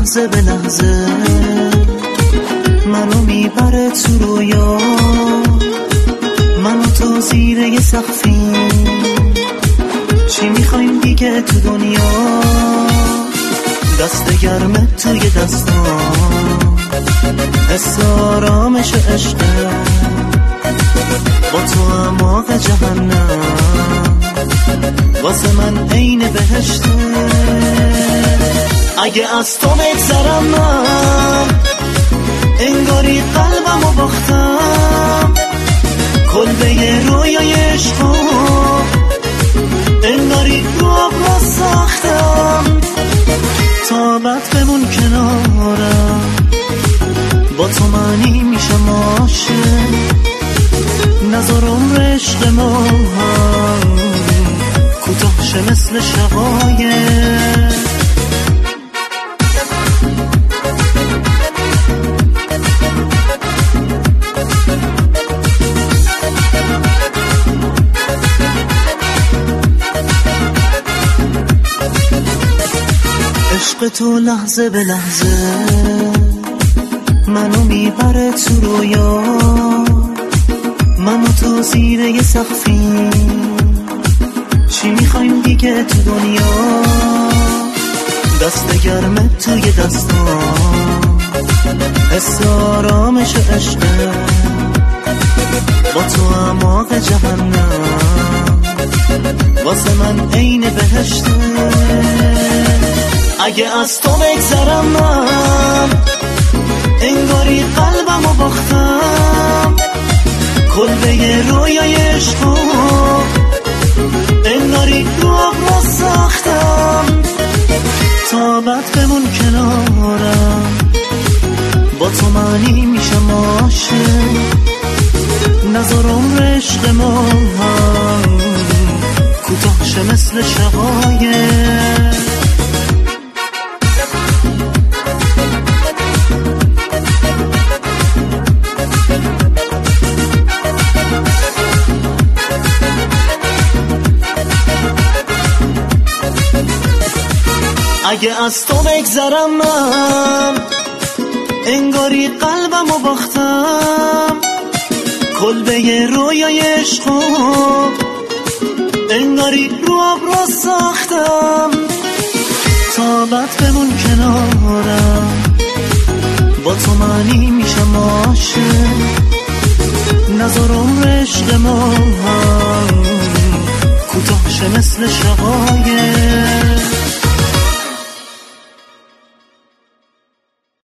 لحظه به لحظه منو میبره تو رویا، منو تو زیر یه سقفی، چی میخوایم دیگه تو دنیا؟ دست گرمه توی دستام، حس آرامش عشقه، با تو اعماق جهنم واسه من عین بهشته. اگه از تو بگذرم من انگاری قلبمو باختم، کلبه رویای عشقو انگاری رو آبرا ساختم. طاقت بمون کنارم، با تو معنی میشم عاشق، نذار عمر عشق ما کوتاه شه مثل شقایق. عشق تو لحظه به لحظه منو میبره تو رویا، منو تو زیر یه سقفی، چی میخوایم دیگه تو دنیا؟ دست گرمه توی دستام، حس آرامش عشقه، با تو اعماق جهنم واسه من عین بهشته. اگه از تو بگذرم من انگاری قلبمو باختم، کلبه رویای عشقو انگاری رو آبرا ساختم. طاقت بمون کنارم، با تو معنی میشم عاشق، نذار عمر عشق ما کوتاه شه مثل شقایق. اگه از تو بگذرم من انگاری قلبمو باختم، کلبه رویای عشقو انگاری رو آبرا ساختم. طاقت بمون کنارم، با تو معنی میشم عاشق، نذار عمر عشق ما کوتاه شه مثل شقایق.